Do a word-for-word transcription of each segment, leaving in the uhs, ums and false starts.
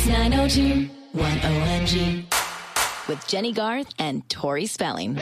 It's nine oh two one O M G with Jenny Garth and Tori Spelling.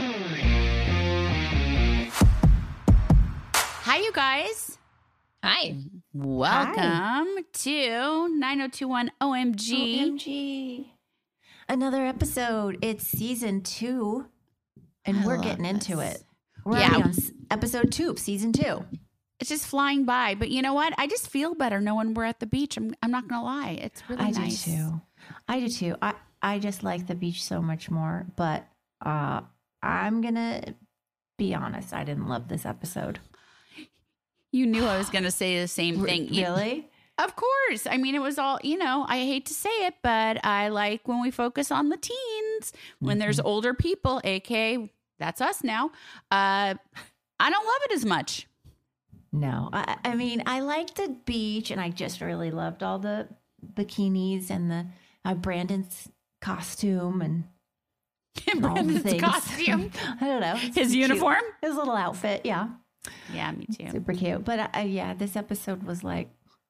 Hi, you guys. Hi. Welcome Hi. to nine oh two one O M G. O M G. Another episode. It's season two, and I we're love getting into this. it. We're Yeah. already on s- episode two of season two. It's just flying by. But you know what? I just feel better knowing we're at the beach. I'm, I'm not going to lie. It's really I nice. do too. I do too. I, I just like the beach so much more, but uh, I'm going to be honest. I didn't love this episode. You knew I was going to say the same thing. You- Really? Of course. I mean, it was all, you know, I hate to say it, but I like when we focus on the teens, when Mm-hmm. there's older people, A K A that's us now. Uh, I don't love it as much. No. I, I mean, I liked the beach, and I just really loved all the bikinis and the uh, Brandon's costume and all the Brandon's things. costume. I don't know. His Cute. uniform? His little outfit. Yeah. Yeah, me too. Super cute. But uh, yeah, this episode was like,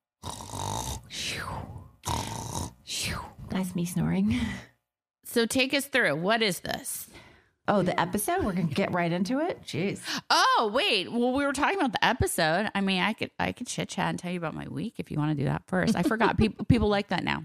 that's me snoring. So take us through. What is this? Oh, the episode? We're going to get right into it? Jeez. Oh, wait. Well, we were talking about the episode. I mean, I could I could chit chat and tell you about my week if you want to do that first. I forgot. people people like that now.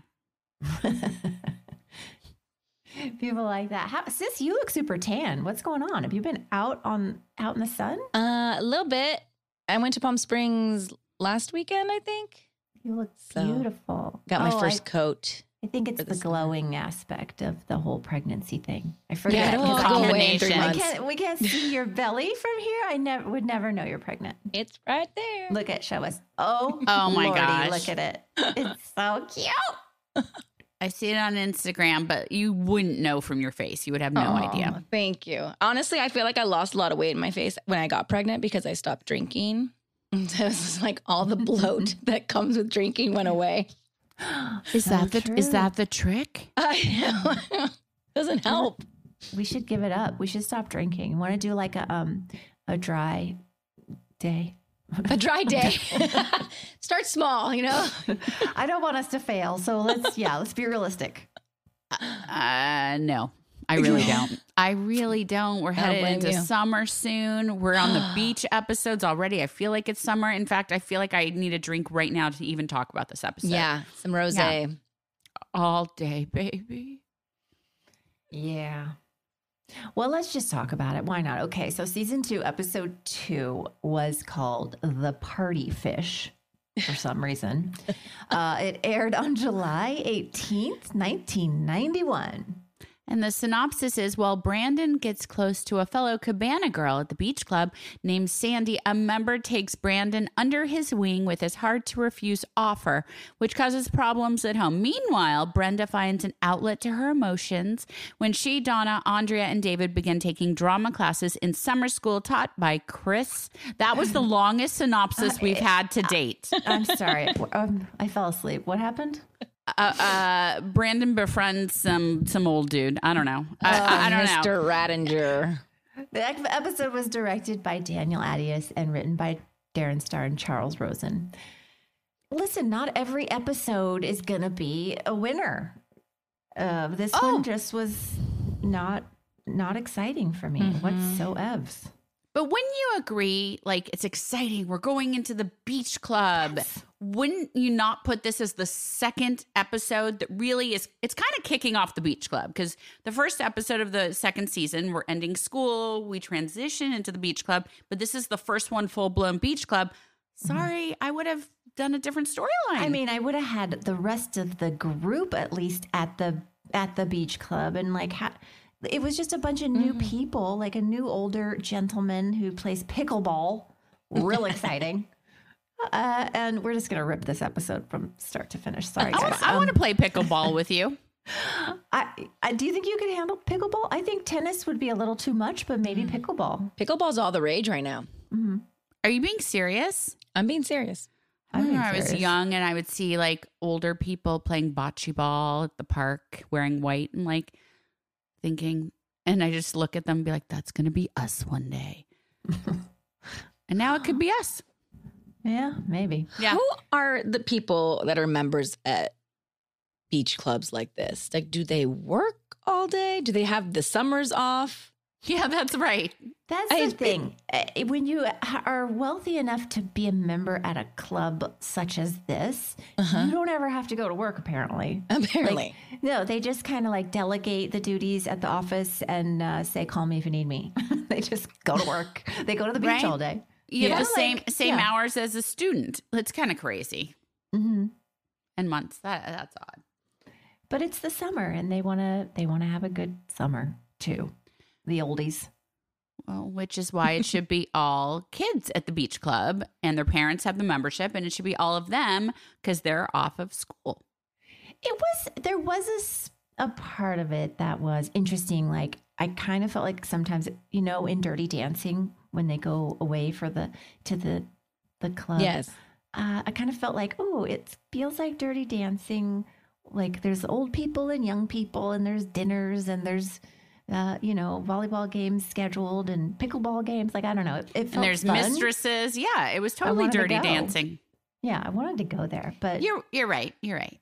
People like that. How, sis, you look super tan. What's going on? Have you been out on out in the sun? Uh, a little bit. I went to Palm Springs last weekend, I think. You look So, beautiful. Got my Oh, first I, coat. I think it's for the, the summer. glowing aspect of the whole pregnancy thing. I forget. Yeah, it'll all 'cause go I away in three combination. I months. can't, we can't see your belly from here. I never would never know you're pregnant. It's right there. Look at show us. Oh, Oh, my Lordy, gosh. look at it. It's so cute. I see it on Instagram, but you wouldn't know from your face. You would have no Aw, idea. Thank you. Honestly, I feel like I lost a lot of weight in my face when I got pregnant because I stopped drinking. So it's just like all the bloat that comes with drinking went away. Is So that the true. is that the trick? I know. Doesn't help. We should give it up. We should stop drinking. Want to do like a um a dry day? A dry day. Start small, you know? I don't want us to fail. So let's yeah, let's be realistic. Uh, no, I really don't. I really don't. We're I don't headed blame into you. summer soon. We're on the beach episodes already. I feel like it's summer. In fact, I feel like I need a drink right now to even talk about this episode. Yeah, some rosé. Yeah. All day, baby. Yeah. Well, let's just talk about it. Why not? Okay, so season two, episode two was called The Party Fish for some reason. uh, it aired on July eighteenth, nineteen ninety-one. And the synopsis is, while Brandon gets close to a fellow cabana girl at the beach club named Sandy, a member takes Brandon under his wing with his hard-to-refuse offer, which causes problems at home. Meanwhile, Brenda finds an outlet to her emotions when she, Donna, Andrea, and David begin taking drama classes in summer school taught by Chris. That was the longest synopsis we've had to date. I'm sorry. um, I fell asleep. What happened? Uh, uh, Brandon befriends some some old dude. I don't know. I, I, I don't know. Mister Rattinger. The ep- episode was directed by Daniel Attias and written by Darren Star and Charles Rosen. Listen, not every episode is going to be a winner. Uh, this Oh. one just was not not exciting for me whatsoever. But wouldn't you agree, like, it's exciting, we're going into the beach club. Wouldn't you not put this as the second episode that really is, it's kind of kicking off the beach club? Because the first episode of the second season, we're ending school, we transition into the beach club, but this is the first one full-blown beach club. Sorry, I would have done a different storyline. I mean, I would have had the rest of the group at least at the at the beach club, and like ha- it was just a bunch of new people, like a new older gentleman who plays pickleball. Real exciting. Uh, and we're just gonna rip this episode from start to finish. Sorry, I, guys. want, I want to play pickleball with you. I, I do you think you could handle pickleball? I think tennis would be a little too much, but maybe pickleball. Pickleball's all the rage right now. Are you being serious? I'm being serious. I I'm remember being I was serious. young and I would see like older people playing bocce ball at the park wearing white and like thinking, and I just look at them and be like, that's going to be us one day. And now it could be us. Yeah, maybe. Yeah. Who are the people that are members at beach clubs like this? Like, do they work all day? Do they have the summers off? Yeah, that's right. That's I- the thing. Uh, When you are wealthy enough to be a member at a club such as this, you don't ever have to go to work, apparently. Apparently. Like, no, they just kind of like delegate the duties at the office and uh, say, call me if you need me. They just go to work. They go to the beach Right. all day. You have Yeah, the same like, same yeah. hours as a student. It's kind of crazy. hmm And months. That that's odd. But it's the summer, and they want to they want to have a good summer too. The oldies. Well, which is why it should be all kids at the beach club, and their parents have the membership, and it should be all of them because they're off of school. It was there was a, s- a part of it that was interesting. Like I kind of felt like sometimes, you know, in Dirty Dancing when they go away for the to the the club. Yes. uh, I kind of felt like, oh, it feels like Dirty Dancing. Like there's old people and young people, and there's dinners, and there's uh, you know, volleyball games scheduled and pickleball games. Like I don't know, it, it felt And there's fun. mistresses. Yeah, it was totally wanted to Dirty go. Dancing. Yeah, I wanted to go there, but You're you're right. You're right.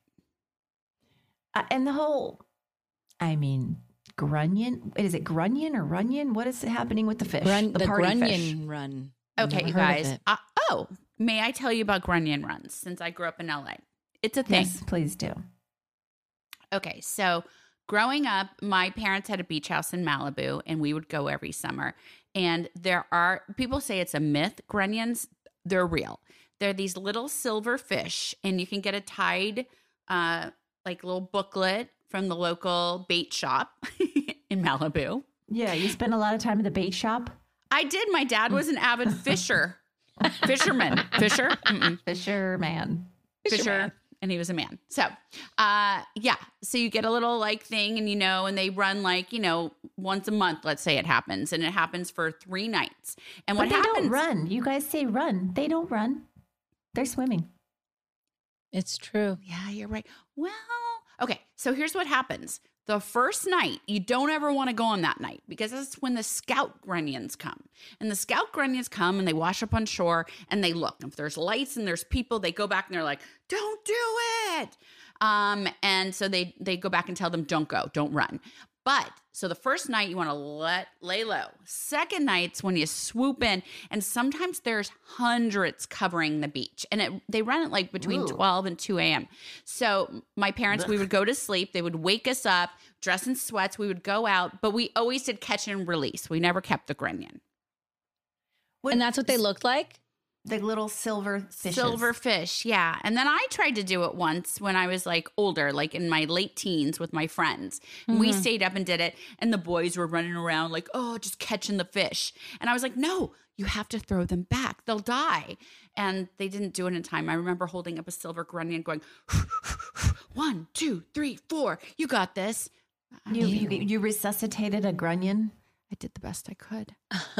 Uh, and the whole, I mean, grunion. Is it grunion or runyon? What is happening with the fish? Grun- the party Grunion fish. Run. Okay, Never you heard of guys. it. Uh, oh, may I tell you about Grunion runs since I grew up in L A? It's a thing. Yes, please do. Okay, so growing up, my parents had a beach house in Malibu, and we would go every summer. And there are people say it's a myth. Grunions, they're real. They're these little silver fish, and you can get a Tide, uh, like little booklet from the local bait shop in Malibu. Yeah, you spend a lot of time at the bait shop. I did. My dad was an avid fisher, fisherman, fisher, Mm-mm. Fisher man. Fisher, and he was a man. So, uh, yeah. So you get a little like thing, and you know, and they run like you know once a month. Let's say it happens, and it happens for three nights. And But what they happens? don't run. You guys say run. They don't run. They're swimming. It's true. Yeah, you're right. Well, okay. So here's what happens. The first night, you don't ever want to go on that night because that's when the scout grunions come. And the scout grunions come and they wash up on shore and they look. If there's lights and there's people, they go back and they're like, don't do it. Um, and so they they go back and tell them, don't go, don't run. But so the first night you want to let lay low. Second night's when you swoop in, and sometimes there's hundreds covering the beach, and it, they run it like between Ooh. twelve and two a.m. So my parents, we would go to sleep. They would wake us up, dress in sweats. We would go out, but we always did catch and release. We never kept the grunion. And that's what they looked like? The little silver fishes. Silver fish, yeah. And then I tried to do it once when I was like older, like in my late teens with my friends. And we stayed up and did it. And the boys were running around like, oh, just catching the fish. And I was like, no, you have to throw them back. They'll die. And they didn't do it in time. I remember holding up a silver grunion going, one, two, three, four. You got this. You, you you resuscitated a grunion. I did the best I could.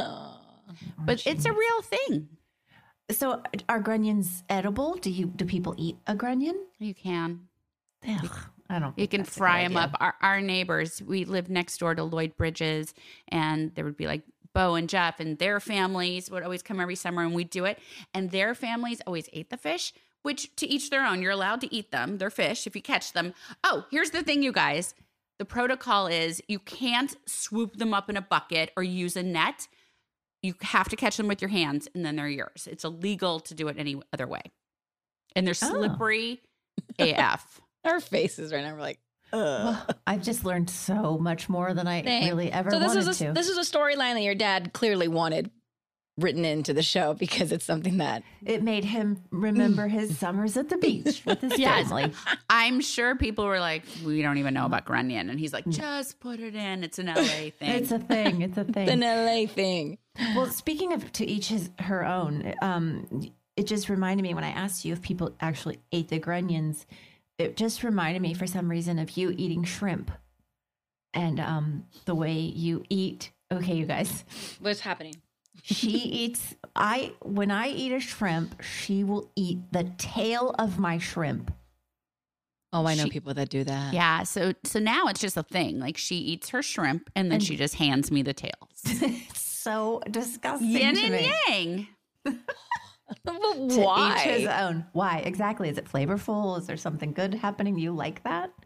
But it's a real thing. So are grunions edible? Do you do people eat a grunion? You can. Ugh, I don't. You think can that's a fry good them idea. up. Our, our neighbors, we lived next door to Lloyd Bridges, and there would be like Bo and Jeff, and their families would always come every summer, and we'd do it. And their families always ate the fish, which to each their own. You're allowed to eat them. They're fish if you catch them. Oh, here's the thing, you guys. The protocol is you can't swoop them up in a bucket or use a net. You have to catch them with your hands, and then they're yours. It's illegal to do it any other way. And they're Oh. slippery A F. Our faces right now, we're like, ugh. Well, I've just learned so much more than I Same. really ever So this wanted is a, to. this is a storyline that your dad clearly wanted written into the show because it's something that It made him remember his summers at the beach with his Yes. family. I'm sure people were like, we don't even know about grunion. And he's like, just put it in. It's an L A thing. It's a thing. It's a thing. an L A thing. Well, speaking of to each his her own, um, it just reminded me when I asked you if people actually ate the grunions. It just reminded me for some reason of you eating shrimp, and um, the way you eat. Okay, you guys. What's happening? She eats. I when I eat a shrimp, she will eat the tail of my shrimp. Oh, I know She- people that do that. yeah. So so now it's just a thing. Like she eats her shrimp and then And- she just hands me the tails. It's so disgusting Yin to and me. yang. But To why? each his own. Why exactly? Is it flavorful? Is there something good happening? You like that?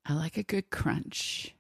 I like a good crunch.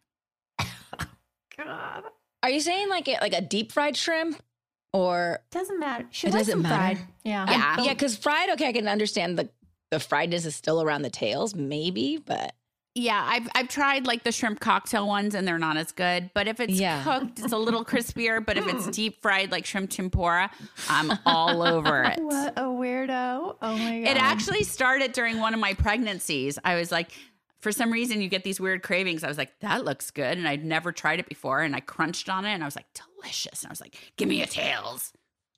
God. Are you saying like it, like a deep fried shrimp or Doesn't matter. She It likes doesn't them matter? fried. Yeah. Yeah. yeah? Because fried, okay, I can understand the the friedness is still around the tails, maybe, but Yeah, I've I've tried like the shrimp cocktail ones and they're not as good. But if it's Yeah. cooked, it's a little crispier. But if it's deep fried like shrimp tempura, I'm all over it. What a weirdo. Oh my God. It actually started during one of my pregnancies. I was like, for some reason, you get these weird cravings. I was like, that looks good. And I'd never tried it before. And I crunched on it and I was like, delicious. And I was like, give me a tails.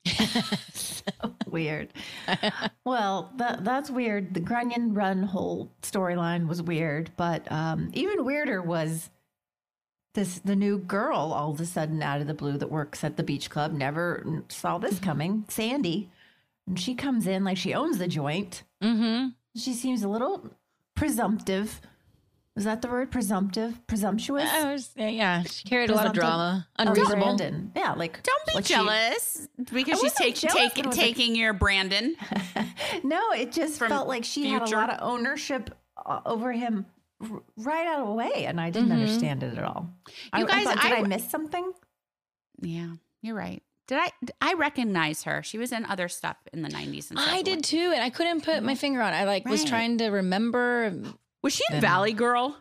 so weird. Well, that that's weird. The Grunion Run whole storyline was weird, but um, even weirder was this the new girl all of a sudden out of the blue that works at the beach club. Never saw this coming. Sandy. And she comes in like she owns the joint. mm-hmm. She seems a little presumptive. Is that the word? Presumptive? Presumptuous? I was, yeah, she carried a lot of Presumptive drama. of Unreasonable. Brandon. Yeah, like Don't be like she- jealous because I she's wasn't take, jealous, take, but I was like- taking your Brandon. No, it just From felt like she had a future. lot of ownership uh, over him r- right out of the way, and I didn't Mhm. understand it at all. I, You guys, I thought, did I- I, miss something? Yeah, you're right. Did I? I recognize her. She was in other stuff in the nineties and stuff. I did too, and I couldn't put my finger on it. I like was Right. trying to remember. Was she in Then- Valley Girl?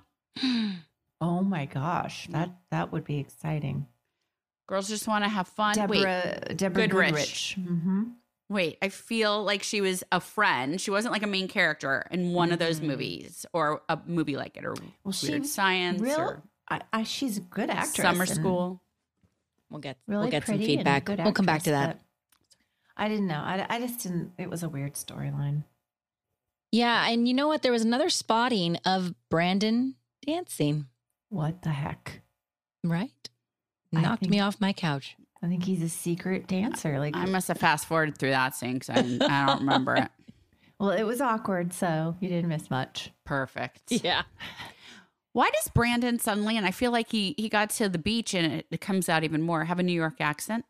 Oh my gosh, that that would be exciting. Girls just want to have fun. Wait, Deborah, Deborah Goodrich. Goodrich. Mm-hmm. wait. I feel like she was a friend. She wasn't like a main character in one of those movies or a movie like it or Well, she Weird was Science Real, or I, I, she's a good actress. Summer and School. We'll get Really we'll get some pretty and feedback. good We'll come back to actress, that. but I didn't know. I, I just didn't. It was a weird storyline. Yeah, and you know what? There was another spotting of Brandon dancing. What the heck? Right, I knocked think- me off my couch. I think he's a secret dancer. Like, I must have fast forwarded through that scene because I, didn't- I don't remember it. well, it was awkward, so you didn't miss much. Perfect. Yeah, Why does Brandon suddenly, and I feel like he he got to the beach and it, it comes out even more, have a New York accent?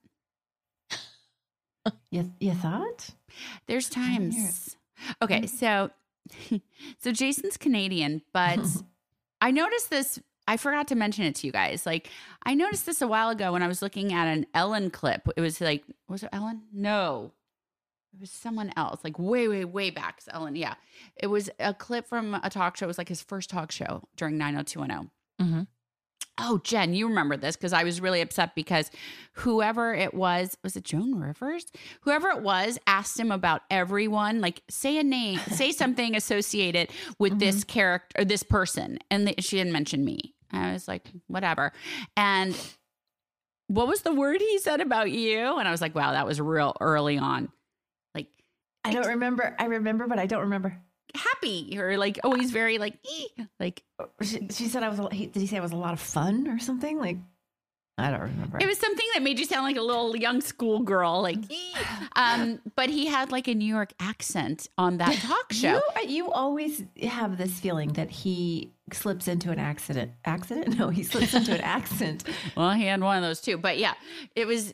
You you thought? There's didn't hear times. Okay, so so Jason's Canadian, but I noticed this. I forgot to mention it to you guys. Like, I noticed this a while ago when I was looking at an Ellen clip. It was like, was it Ellen? No, it was someone else. Like way, way, way back. It's Ellen. Yeah, it was a clip from a talk show. It was like his first talk show during nine oh two one oh. Mhm. Oh, Jen, you remember this because I was really upset because whoever it was, was it Joan Rivers? Whoever it was asked him about everyone, like say a name, say something associated with this character or this person. And they, she didn't mention me. I was like, whatever. And what was the word he said about you? And I was like, wow, that was real early on. Like, I don't remember. I remember, but I don't remember. happy or like always very like, ee, like She, she said I was. a- he- Did he say I was a lot of fun or something? Like, I don't remember. it was something that made you sound like a little young schoolgirl, like, ee. um, but he had like a New York accent on that talk show. You, you always have this feeling that he slips into an accident. Accident? No, he slips into an accent. Well, he had one of those too, but yeah, it was.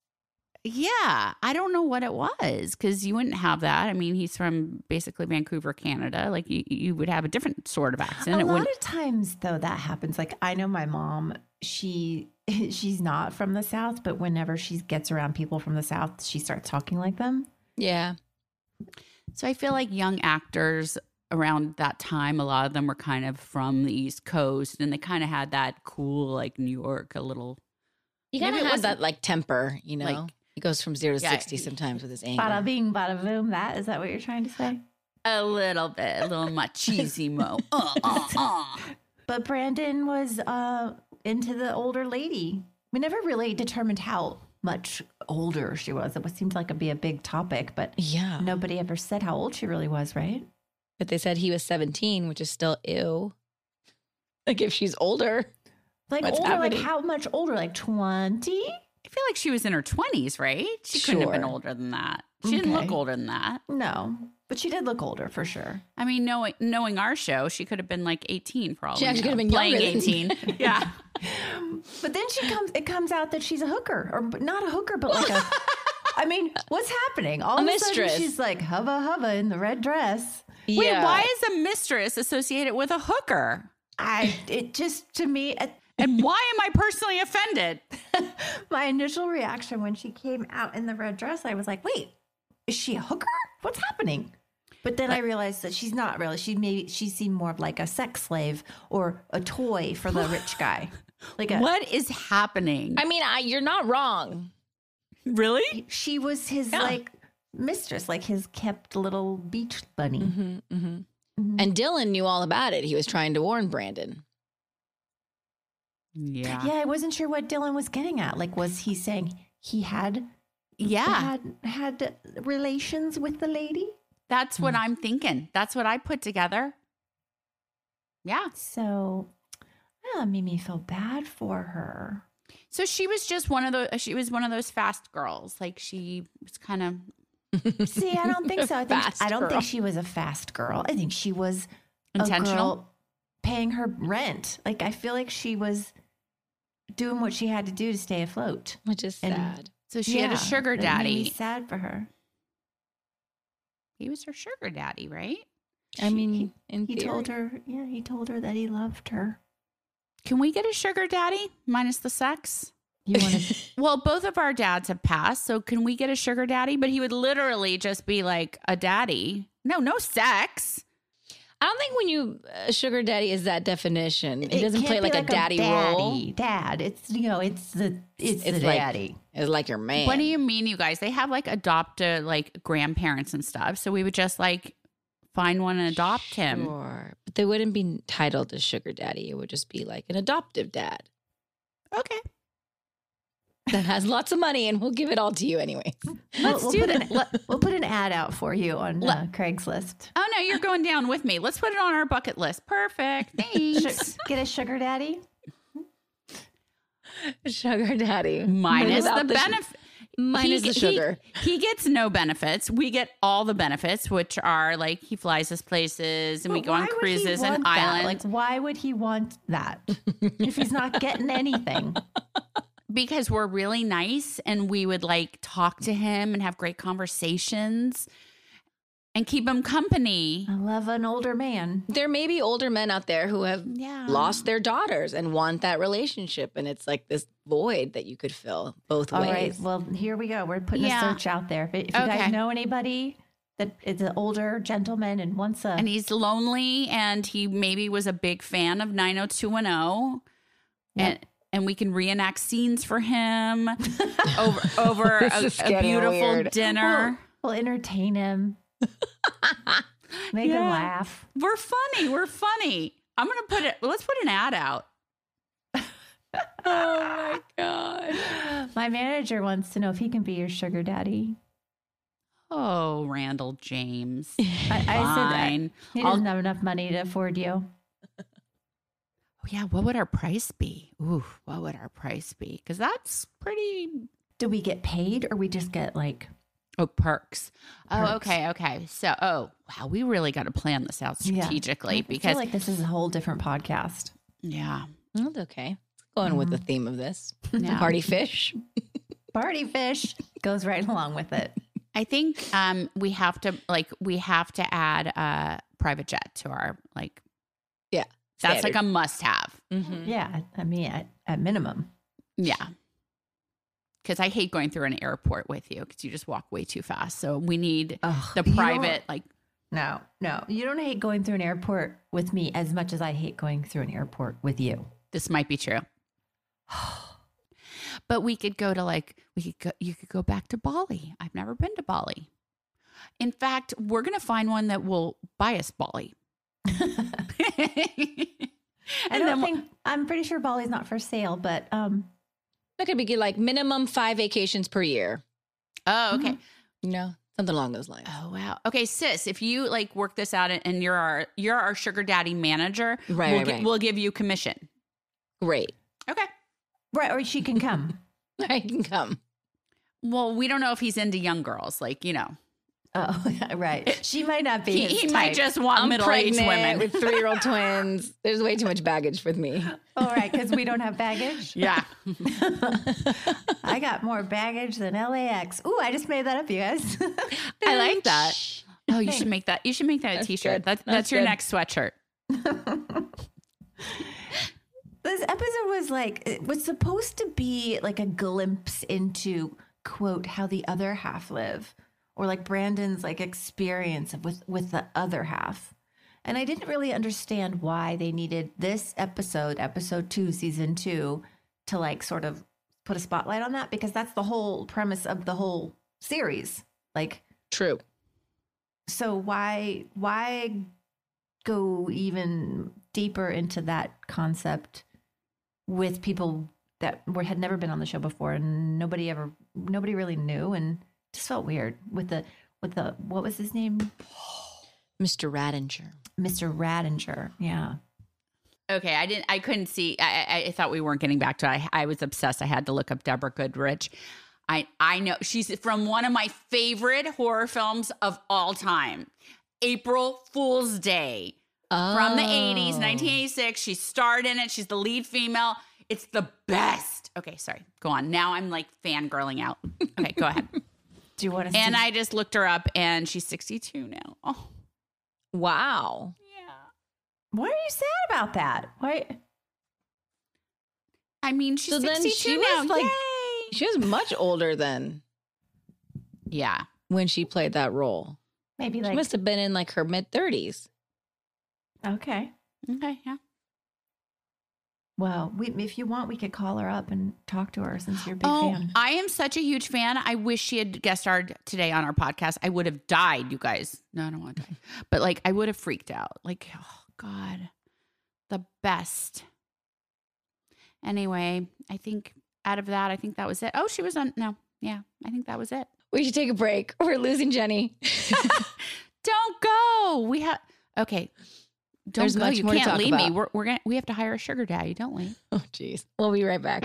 Yeah, I don't know what it was because you wouldn't have that. I mean, he's from basically Vancouver, Canada. Like you, you would have a different sort of accent. A It lot wouldn't. of times, though, that happens. Like I know my mom. She she's not from the South, but whenever she gets around people from the South, she starts talking like them. yeah. So I feel like young actors around that time, a lot of them were kind of from the East Coast, and they kind of had that cool, like New York, a little. You Maybe gotta it have wasn't- that like temper, you know. like- he goes from zero to Yeah. sixty sometimes with his anger. Bada bing, bada boom. That is that what you're trying to say? A little bit, a little machismo. uh, uh, uh. But Brandon was uh, into the older lady. We never really determined how much older she was. It seemed like it'd be a big topic, but Yeah, nobody ever said how old she really was, right? but they said he was seventeen, which is still ew. Like if she's older, Like What's older, happening? like how much older? Like twenty? I feel like she was in her twenties, right? She couldn't have been Sure. older than that. She didn't look Okay. older than that. No, but she did look older for sure. I mean, knowing knowing our show, she could have been like eighteen for all She we actually know. could have been playing younger than- eighteen. Yeah. But then she comes. It comes out that she's a hooker, or not a hooker, but like a. I mean, what's happening? All A of a mistress. sudden, she's like hubba hubba in the red dress. Wait, yeah. why is a mistress associated with a hooker? I it just to me it, And why am I personally offended? my initial reaction when she came out in the red dress, I was like, wait, is she a hooker? What's happening? But then I realized that she's not really. She maybe she seemed more like a sex slave or a toy for the rich guy. Like a, What is happening? I mean, I, you're not wrong. Really? she was his Yeah. like mistress, like his kept little beach bunny. Mm-hmm, mm-hmm. And Dylan knew all about it. He was trying to warn Brandon. Yeah. Yeah, I wasn't sure what Dylan was getting at. Like, was he saying he had Yeah. had had relations with the lady? That's what I'm thinking. That's what I put together. Yeah. So, yeah, it made me feel bad for her. So she was just one of those, she was one of those fast girls. Like she was kind of See, I don't think so. I think Fast I don't girl. think she was a fast girl. I think she was a intentional. girl paying her rent. Like I feel like she was doing what she had to do to stay afloat. Which is And- sad. So she had a Yeah, sugar it made me daddy. sad for her. He was her sugar daddy, right? I She- mean, he, in he theory. told her, yeah, he told her that he loved her. Can we get a sugar daddy minus the sex? You want to? Well, both of our dads have passed, so can we get a sugar daddy? But he would literally just be like a daddy. No, no sex. I don't think when you uh, sugar daddy is that definition. It, doesn't can't play be like, a daddy, role. daddy, Dad, it's you know, it's the it's, It's the like- daddy. It's like your man. What do you mean, you guys? They have like adopted like grandparents and stuff. So we would just like find one and adopt him. Sure. But they wouldn't be titled as sugar daddy. It would just be like an adoptive dad Okay. that has lots of money and we'll give it all to you anyway. Let's we'll do put that. An, let- we'll put an ad out for you on uh, Craigslist. Oh no, you're going down with me. Let's put it on our bucket list. Perfect. Thanks. Get a sugar daddy. Sugar daddy. Minus Without the sh- benefit. Minus the sugar. He, he gets no benefits. We get all the benefits, which are like he flies us places and we But go on why would he cruises and want that? islands. Like, why would he want that if he's not getting anything? Because we're really nice and we would like talk to him and have great conversations and keep him company. I love an older man. There may be older men out there who have Yeah. lost their daughters and want that relationship. And it's like this void that you could fill both All ways. right, well, here we go. We're putting Yeah. a search out there. If, if you Okay. guys know anybody that is an older gentleman and wants a And he's lonely and he maybe was a big fan of nine oh two one oh. And and we can reenact scenes for him over over This is a, a getting beautiful weird. dinner. we'll entertain him, make him Yeah. laugh. We're funny. We're funny. I'm gonna put it. Let's put an ad out. Oh my God. My manager wants to know if he can be your sugar daddy. Oh, Randall James. I, I said that. Fine. He I'll- doesn't have enough money to afford you. Oh, yeah. What would our price be? Ooh, what would our price be? Because that's pretty. Do we get paid or we just get like Oh, perks. Oh, Perks. okay, okay. So, oh, wow, we really got to plan this out Yeah. strategically I because, feel like this is a whole different podcast. yeah, That's okay. Going with the theme of this. Yeah. Party fish. Party fish goes right along with it. I think um we have to like we have to add a private jet to our like Yeah. that's Standard. like a must have. Mhm. Yeah, I mean, at, at minimum. Yeah. Because I hate going through an airport with you because you just walk way too fast. So we need Ugh, the you private, like, don't- No, no. You don't hate going through an airport with me as much as I hate going through an airport with you. this might be true. But we could go to like, we could go, you could go back to Bali. I've never been to Bali. In fact, we're going to find one that will buy us Bali. I don't think, I'm pretty sure Bali's not for sale, but um, That could be like minimum five vacations per year. Oh, okay. You know, something along those lines. Oh wow. Okay, sis, if you like work this out and you're our you're our sugar daddy manager, Right, we'll, right, gi- right. we'll give you commission. Great. Okay. right, or she can come. I can come. Well, we don't know if he's into young girls, like, you know. Oh, right. She might not be He, his he type. might just want I'm middle-aged pregnant women. with three-year-old twins. There's way too much baggage with me. All right, because we don't have baggage. Yeah. I got more baggage than L A X. Ooh, I just made that up, you guys. I like that. Oh, you should make that. You should make that a That's t-shirt. good. That's That's that's your good. next sweatshirt. was like, it was supposed to be like a glimpse into, quote, how the other half live, or like Brandon's like experience with, with the other half. And I didn't really understand why they needed this episode, episode two, season two, to like sort of put a spotlight on that, because that's the whole premise of the whole series. Like, true. So why, why go even deeper into that concept with people that were had never been on the show before, and nobody ever nobody really knew, and just felt weird with the with the what was his name? Mister Radinger. Mister Radinger. Yeah. Okay, I didn't I couldn't see I, I, I thought we weren't getting back to it. I, I was obsessed. I had to look up Deborah Goodrich. I I know she's from one of my favorite horror films of all time, April Fool's Day. Oh. From the eighties, nineteen eighty-six. She starred in it. She's the lead female. It's the best. Okay, sorry. Go on. Now I'm like fangirling out. Okay, go ahead. Do you want to? And see- I just looked her up, and she's sixty-two now. Oh, Wow. yeah. Why are you sad about that? Why? I mean, she's So then sixty-two she now. was, like- Yay. She was much older than Yeah. when she played that role. Maybe She like must have been in like her mid thirties. okay. Okay. Yeah. Well, we, if you want, we could call her up and talk to her since you're a big Oh, fan. I am such a huge fan. I wish she had guest starred today on our podcast. I would have died, you guys. No, I don't want to die. But like, I would have freaked out. Like, oh God, the best. Anyway, I think out of that, I think that was it. Oh, she was on. No, yeah, I think that was it. We should take a break. We're losing Jenny. Don't go. We have okay. Don't There's go. much You more to can't talk leave me. about. We're we're gonna we have to hire a sugar daddy, don't we? Oh, geez. We'll be right back.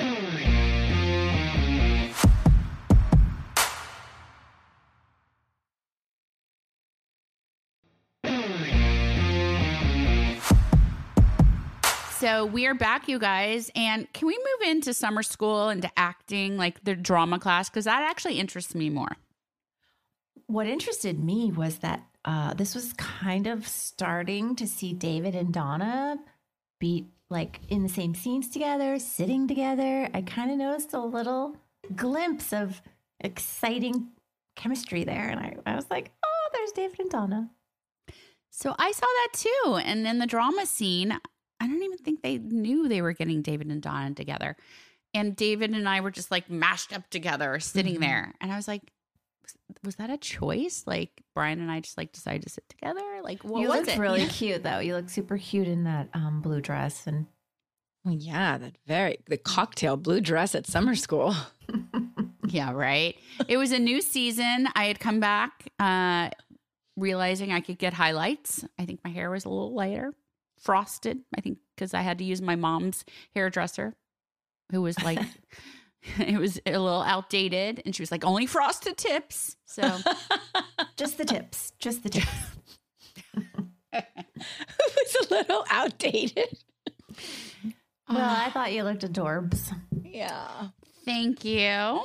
So we are back, you guys. And can we move into summer school, into acting, like the drama class? Because that actually interests me more. What interested me was that uh, this was kind of starting to see David and Donna be like in the same scenes together, sitting together. I kind of noticed a little glimpse of exciting chemistry there. And I, I was like, oh, there's David and Donna. So I saw that too. And in the drama scene, I don't even think they knew they were getting David and Donna together. And David and I were just like mashed up together, sitting Mm-hmm. there. And I was like, was that a choice? Like Brian and I just like decided to sit together? Like what you was look it? really Yeah. cute, though. You look super cute in that um, blue dress. And Well, yeah, that very the cocktail blue dress at summer school. Yeah, right. It was a new season. I had come back uh, realizing I could get highlights. I think my hair was a little lighter, frosted. I think because I had to use my mom's hairdresser, who was like, it was a little outdated, and she was like, only frosted tips. So just the tips, just the tips. It was a little outdated. Well, I thought you looked adorbs. Yeah. thank you.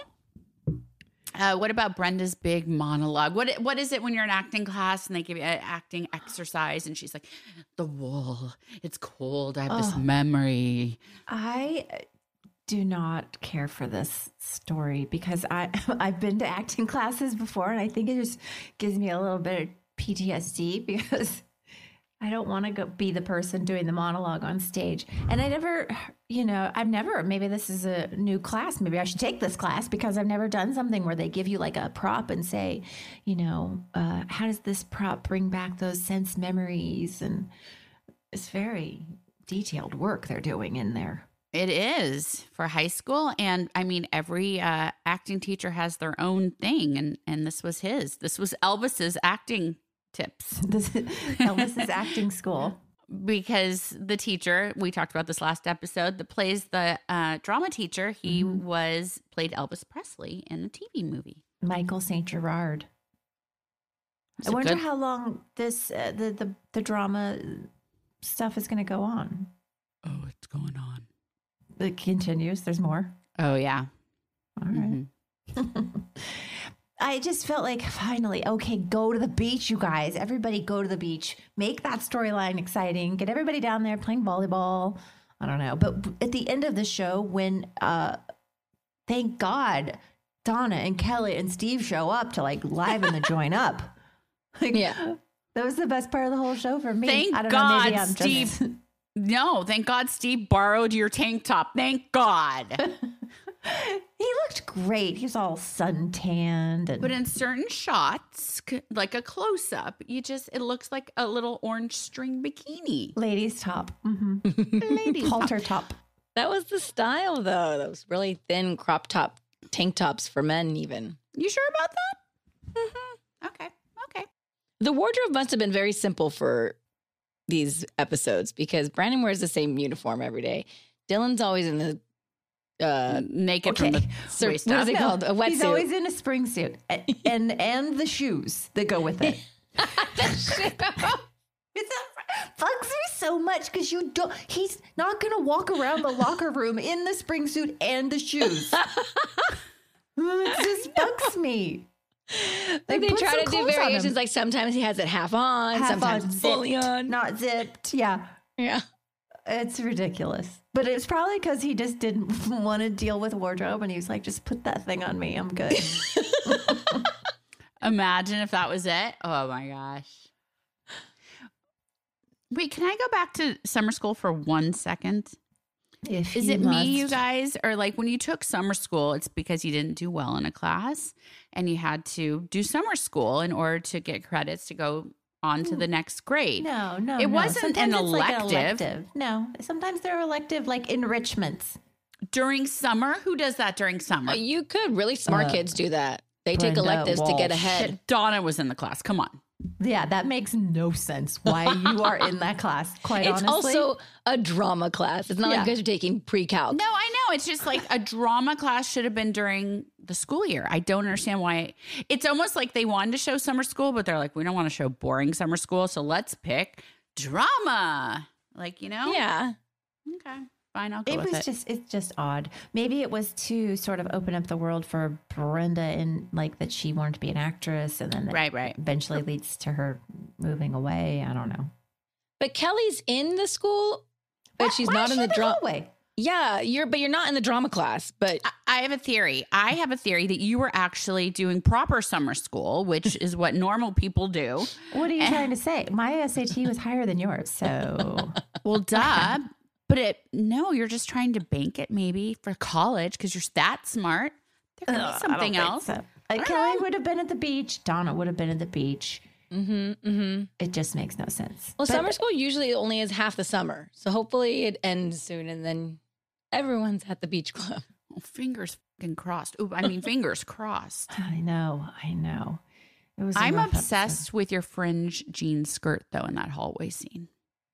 Uh, what about Brenda's big monologue? What what is it when you're in acting class and they give you an acting exercise and she's like, the wool, it's cold. I have this Oh. memory. I do not care for this story because I I've been to acting classes before, and I think it just gives me a little bit of P T S D because I don't want to go be the person doing the monologue on stage. And I never, you know, I've never, maybe this is a new class. Maybe I should take this class because I've never done something where they give you like a prop and say, you know, uh, how does this prop bring back those sense memories? And it's very detailed work they're doing in there. It is for high school. And I mean, every uh, acting teacher has their own thing. And, and this was his. This was Elvis's acting tips. This is Elvis's acting school. Because the teacher, we talked about this last episode, that plays the uh, drama teacher, he Mhm. was played Elvis Presley in a T V movie. Michael Saint Gerard. It's I a wonder good- how long this uh, the, the the drama stuff is going to go on. Oh, it's going on. It continues. There's more. Oh, yeah. All right. Mhm. I just felt like finally, okay, go to the beach, you guys. Everybody go to the beach. Make that storyline exciting. Get everybody down there playing volleyball. I don't know. But at the end of the show, when uh, thank God Donna and Kelly and Steve show up to like liven the joint up. Like, Yeah. That was the best part of the whole show for me. Thank I don't God, know, maybe I'm Steve. just... No, thank God Steve borrowed your tank top. Thank God. He looked great. He was all suntanned. And... But in certain shots, c- like a close up, you just, it looks like a little orange string bikini. ladies top. Mm-hmm. Ladies. Halter top. That was the style, though. Those really thin crop top tank tops for men, even. You sure about that? Mm-hmm. Okay. Okay. The wardrobe must have been very simple for these episodes because Brandon wears the same uniform every day. Dylan's always in the uh, Naked Okay. from the sur- waist what up. is it called? A wetsuit. He's always in a spring suit and and, and the shoes that go with it. It bugs me so much because you don't. He's not gonna walk around the locker room in the spring suit and the shoes. It just bugs me. Like they put try some to do clothes on variations. him. Like sometimes he has it half on, Half sometimes on, fully zipped, on. not zipped. Yeah, Yeah. it's ridiculous. But it's probably because he just didn't want to deal with wardrobe, and he was like, "Just put that thing on me. I'm good." Imagine if that was it. Oh my gosh. Wait, can I go back to summer school for one second? If Is you it me, you must. guys? Or like when you took summer school, it's because you didn't do well in a class and you had to do summer school in order to get credits to go on to the next grade. No, no, It no. wasn't an Sometimes it's like an elective. elective. No, sometimes they're elective, like enrichments. During summer? Who does that during summer? Uh, You could. Really smart Uh, kids do that. They take Brenda electives to get Walsh. ahead. Shit, Donna was in the class. Come on. Yeah, that makes no sense why you are in that class, quite It's honestly. also a drama class. It's not like Yeah. you guys are taking pre-calc. No, I know. It's just like a drama class should have been during the school year. I don't understand why. It's almost like they wanted to show summer school, but they're like, we don't want to show boring summer school. So let's pick drama. Like, you know? Yeah. Okay. Fine. I'll go it with was it. just it's just odd. Maybe it was to sort of open up the world for Brenda and like that she wanted to be an actress and then that Right, right. eventually leads to her moving away. I don't know. But Kelly's in the school, but Why- she's why not is in she the drama. hallway. Yeah, you're but you're not in the drama class. But I- I have a theory. I have a theory that you were actually doing proper summer school, which is what normal people do. What are you trying to say? My S A T was higher than yours, so Well, duh. But it no, you're just trying to bank it maybe for college because you're that smart. There could Ugh, I be don't something think else. so. Uh, don't Kelly know. would have been at the beach. Donna would have been at the beach. mm-hmm, mm-hmm. It just makes no sense. Well, But- summer school usually only is half the summer, so hopefully it ends soon, and then everyone's at the beach club. Oh, fingers fucking crossed. Ooh, I mean, fingers crossed. I know, I know. It was. a I'm rough obsessed with your fringe jean skirt though in that hallway scene.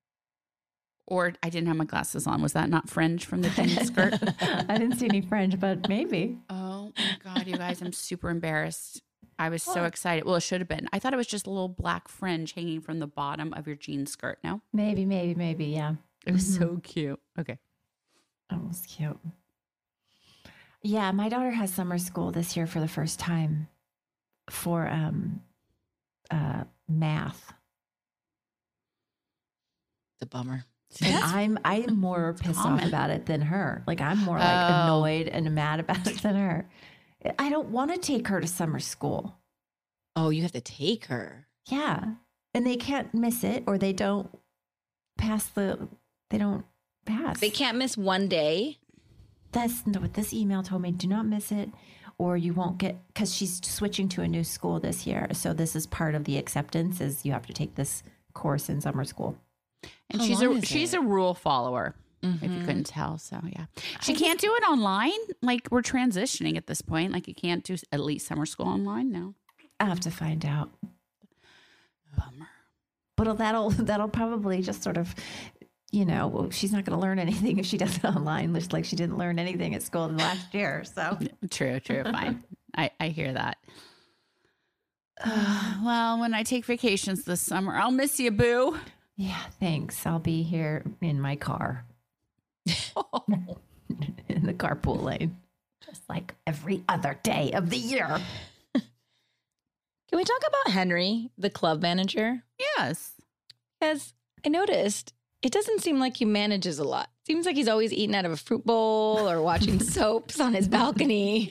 Or I didn't have my glasses on. Was that not fringe from the jean skirt? episode. I didn't see any fringe, but maybe. Oh my God, you guys, I'm super embarrassed. I was so excited. Well, it should have been. I thought it was just a little black fringe hanging from the bottom of your jean skirt. No? Maybe, maybe, maybe. Yeah. It was so cute. Okay. That was cute. Yeah, my daughter has summer school this year for the first time for um uh math. The bummer. And I'm I'm more pissed common. off about it than her. Like I'm more like Oh. annoyed and mad about it than her. I don't want to take her to summer school. Oh, you have to take her. Yeah. And they can't miss it or they don't pass the they don't pass. They can't miss one day. That's what this email told me. Do not miss it, or you won't get, because she's switching to a new school this year. So this is part of the acceptance is you have to take this course in summer school. And How she's long a is she's it? a rule follower, if you couldn't tell. So yeah. She can't do it online. Like we're transitioning at this point. Like you can't do at least summer school online now. I have to find out. Bummer. But that'll that'll probably just sort of, you know, well, she's not going to learn anything if she does it online, just like she didn't learn anything at school last year. So True, true, fine. I, I hear that. Well, when I take vacations this summer, I'll miss you, boo. yeah, thanks. I'll be here in my car in the carpool lane, just like every other day of the year. Can we talk about Henry, the club manager? Yes. Because I noticed It doesn't seem like he manages a lot. Seems like he's always eating out of a fruit bowl or watching soaps on his balcony.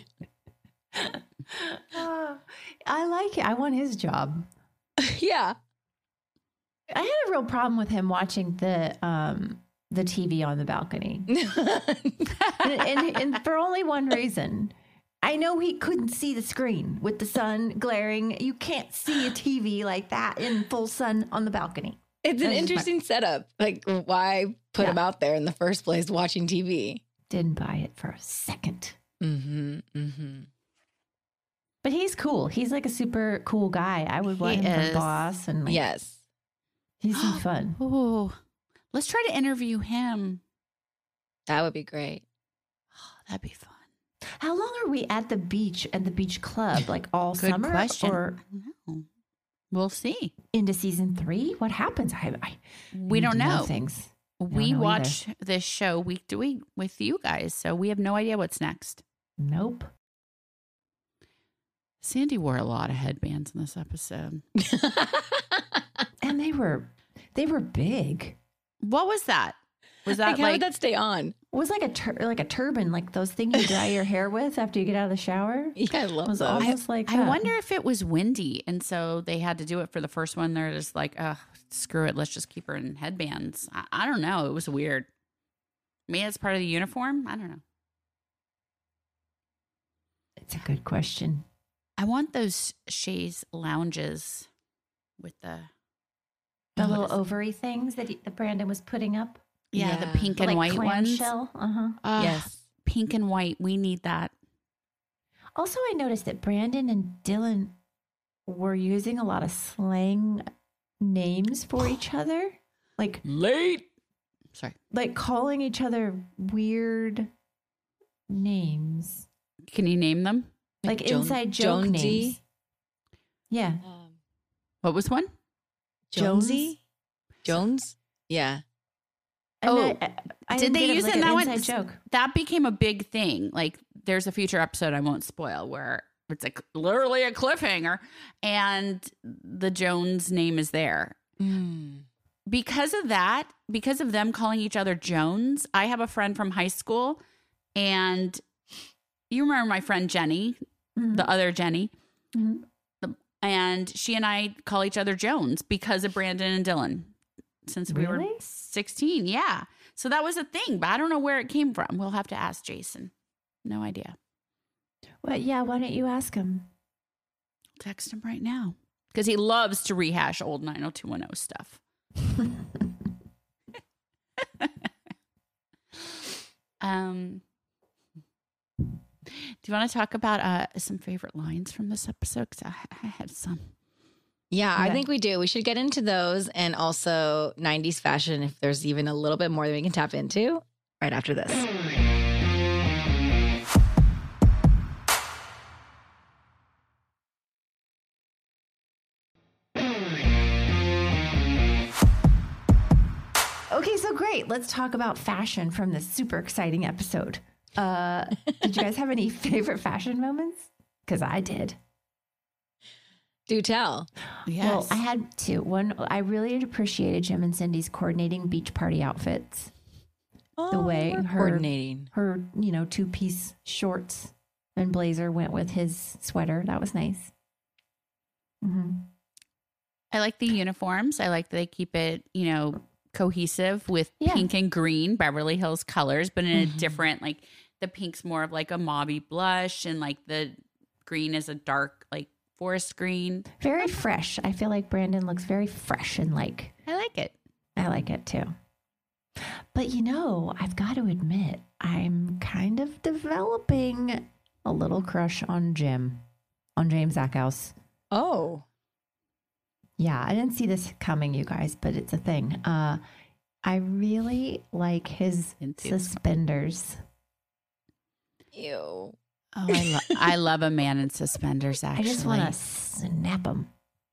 Uh, I like it. I want his job. Yeah. I had a real problem with him watching the um, the T V on the balcony. and, and, and for only one reason. I know he couldn't see the screen with the sun glaring. You can't see a T V like that in full sun on the balcony. It's an That's just interesting setup. Like, why put Yeah. him out there in the first place watching T V? Didn't buy it for a second. Mm-hmm. Mm-hmm. But he's cool. He's like a super cool guy. I would want He him is. for boss. And like, Yes. he seems fun. Ooh, let's try to interview him. That would be great. Oh, that'd be fun. How long are we at the beach, at the beach club? Like all Good summer question. or No. We'll see. into season three? What happens? I, I We need don't to know. things. We know watch this show week to week with you guys, so we have no idea what's next. Nope. Sandy wore a lot of headbands in this episode. And they were they were big. What was that? Was that Like, how like, would that stay on? It was like a tur- like a turban, like those things you dry your hair with after you get out of the shower. Yeah, I It love was those. almost like I that. wonder if it was windy, and so they had to do it for the first one. They're just like, oh, screw it, let's just keep her in headbands. I, I don't know. It was weird. Maybe it's part of the uniform. I don't know. It's a good question. I want those chaise lounges with the The Oh, little what is- ovary things that, he, that Brandon was putting up. yeah, Yeah. the pink and like white ones. clamshell. Uh-huh. Ah, Yes. pink and white. We need that. Also, I noticed that Brandon and Dylan were using a lot of slang names for each other. Like Late. Sorry. like calling each other weird names. Can you name them? Like Joan- inside joke Jonesy? names. Yeah. Um, What was one? Jonesy? Jones? Yeah. And Oh, I, I, I did didn't they get it, use like it in an that one? inside joke. That became a big thing. Like, there's a future episode I won't spoil where it's like literally a cliffhanger, and the Jones name is there. Mm. Because of that, because of them calling each other Jones, I have a friend from high school, and you remember my friend Jenny, Mhm. the other Jenny, Mhm. the, and she and I call each other Jones because of Brandon and Dylan since we were Really? sixteen. Yeah. So that was a thing, but I don't know where it came from. We'll have to ask Jason. No idea. Well, yeah, why don't you ask him? Text him right now because he loves to rehash old nine oh two one oh stuff. um, do you want to talk about uh, some favorite lines from this episode? Because I, I had some. Yeah, I Okay. think we do. We should get into those and also nineties fashion if there's even a little bit more that we can tap into right after this. Okay, so great. Let's talk about fashion from this super exciting episode. Uh, did you guys have any favorite fashion moments? Because I did. Do tell. Yes. Well, I had two. One, I really appreciated Jim and Cindy's coordinating beach party outfits. The way we're her- coordinating. Her, you know, two piece shorts and blazer went with his sweater. That was nice. hmm I like the uniforms. I like that they keep it, you know, cohesive with Yeah. pink and green Beverly Hills colors, but in Mhm. a different, like the pink's more of like a mauvey blush and like the green is a dark, like forest green. Very fresh. I feel like Brandon looks very fresh and like, I like it. I like it too. But you know, I've got to admit, I'm kind of developing a little crush on Jim, on James Ackhouse. Oh. Yeah, I didn't see this coming, you guys, but it's a thing. Uh, I really like his Into. suspenders. Ew. Oh, I, lo- I love a man in suspenders, I actually. just want to snap them.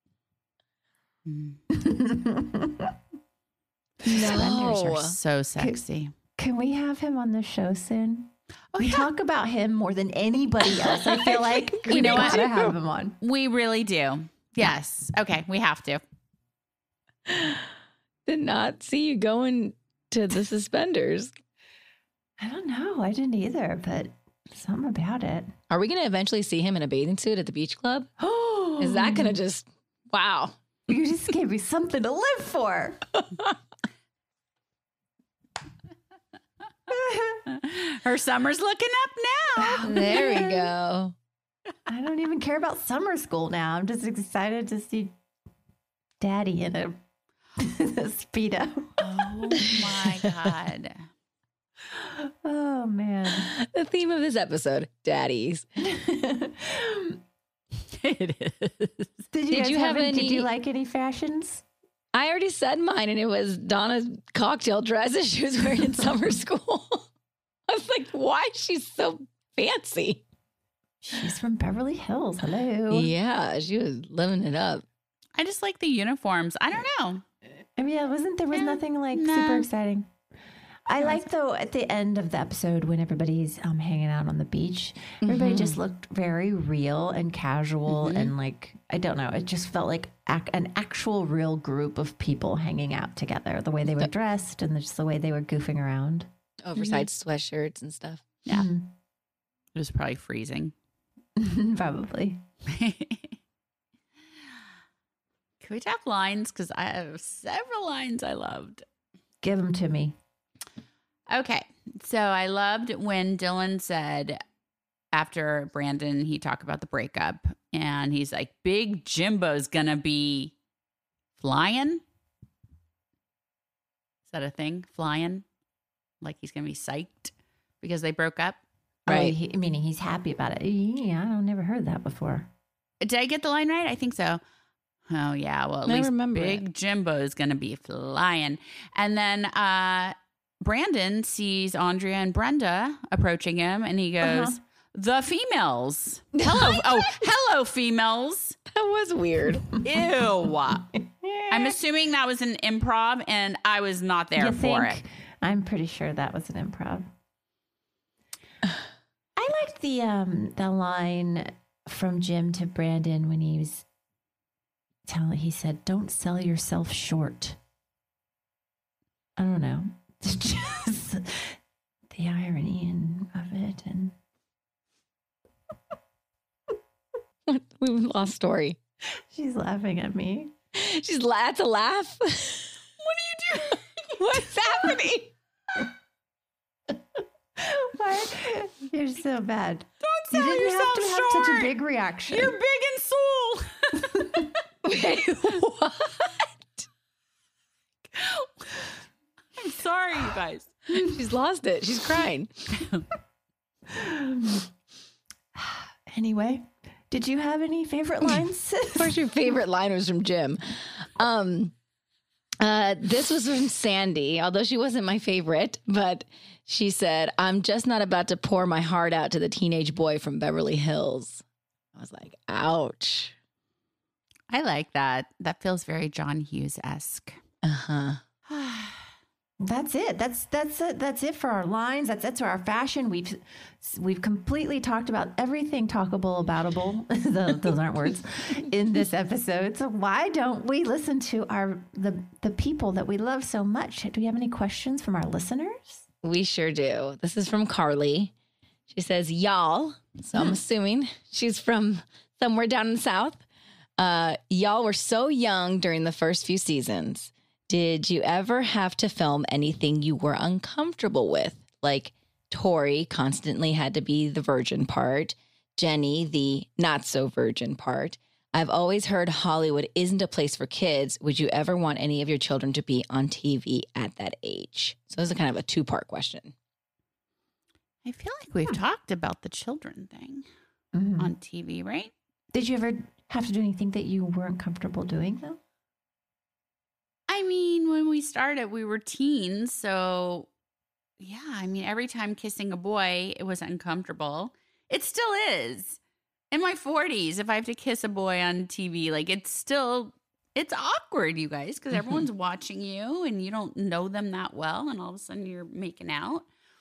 Mm. Suspenders No. are so sexy. Can we have him on the show soon? Oh, we yeah. talk about him more than anybody else. I feel like You we know what? gotta have him on. We really do. Yes. Okay. We have to. did not see you going to the suspenders. I don't know. I didn't either, but something about it. Are we going to eventually see him in a bathing suit at the beach club? Is that going to just, wow. You just gave me something to live for. Her summer's looking up now. There we go. I don't even care about summer school now. I'm just excited to see Daddy in a, in a Speedo. Oh my God. Oh, man. The theme of this episode, daddies. It is. Did you, Did guys you have, have any, Did any- you like any fashions? I already said mine, and it was Donna's cocktail dress that she was wearing in summer school. I was like, why is she so fancy? She's from Beverly Hills. Hello. Yeah, she was living it up. I just like the uniforms. I don't know. I mean, yeah, wasn't there was Yeah, nothing like no. super exciting. I like though at the end of the episode when everybody's um hanging out on the beach, everybody Mm-hmm. just looked very real and casual and like I don't know, it just felt like ac- an actual real group of people hanging out together. The way they were dressed and just the way they were goofing around. Oversized sweatshirts and stuff. Yeah. Mhm. It was probably freezing. Probably. Can we talk lines? Because I have several lines I loved. Give them to me. Okay. So I loved when Dylan said after Brandon, he talked about the breakup and he's like, Big Jimbo's going to be flying. Is that a thing? Flying? Like he's going to be psyched because they broke up? Right. Oh, he, meaning he's happy about it. Yeah, I've never heard that before. Did I get the line right? I think so. Oh, yeah. Well, at I least remember Big Jimbo is going to be flying. And then uh, Brandon sees Andrea and Brenda approaching him, and he goes, Uh-huh. the females. Hello. Oh, hello, females. That was weird. Ew. I'm assuming that was an improv, and I was not there You for think? it. I'm pretty sure that was an improv. I liked the um the line from Jim to Brandon when he was telling he said, "Don't sell yourself short." I don't know. It's just the irony in, of it and We lost Story. she's laughing at me. She's la- that's a laugh. What are you doing? What's happening? Why? You're so bad. Don't You sell didn't yourself have to have short. such a big reaction. You're big in soul. Wait, what? I'm sorry, you guys. She's lost it. She's crying. Anyway, did you have any favorite lines? Of course, your favorite line was from Jim. Um, uh, this was from Sandy, although she wasn't my favorite, but she said, I'm just not about to pour my heart out to the teenage boy from Beverly Hills. I was like, ouch. I like that. That feels very John Hughes-esque. Uh-huh. That's it. That's that's it. That's it for our lines. That's it for our fashion. We've we've completely talked about everything talkable, aboutable. Those aren't words in this episode. So why don't we listen to our the the people that we love so much? Do we have any questions from our listeners? We sure do. This is from Carly. She says, y'all. So I'm assuming she's from somewhere down in the South. Uh, y'all were so young during the first few seasons. Did you ever have to film anything you were uncomfortable with? Like Tori constantly had to be the virgin part, Jenny, the not so virgin part. I've always heard Hollywood isn't a place for kids. Would you ever want any of your children to be on T V at that age? So this is kind of a two-part question. I feel like we've talked about the children thing Mhm. on T V, right? Did you ever have to do anything that you weren't comfortable doing though? I mean, when we started, we were teens. So, yeah, I mean, every time kissing a boy, it was uncomfortable. It still is. In my forties, if I have to kiss a boy on T V, like it's still, it's awkward, you guys, because everyone's watching you and you don't know them that well. And all of a sudden you're making out.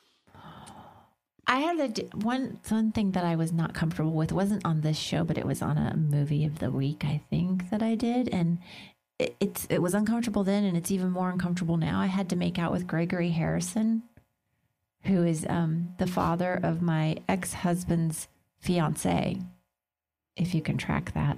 I had a d- one one thing that I was not comfortable with. It wasn't on this show, but it was on a movie of the week, I think, that I did, and it, it's it was uncomfortable then, and it's even more uncomfortable now. I had to make out with Gregory Harrison, who is um, the father of my ex-husband's fiance, if you can track that.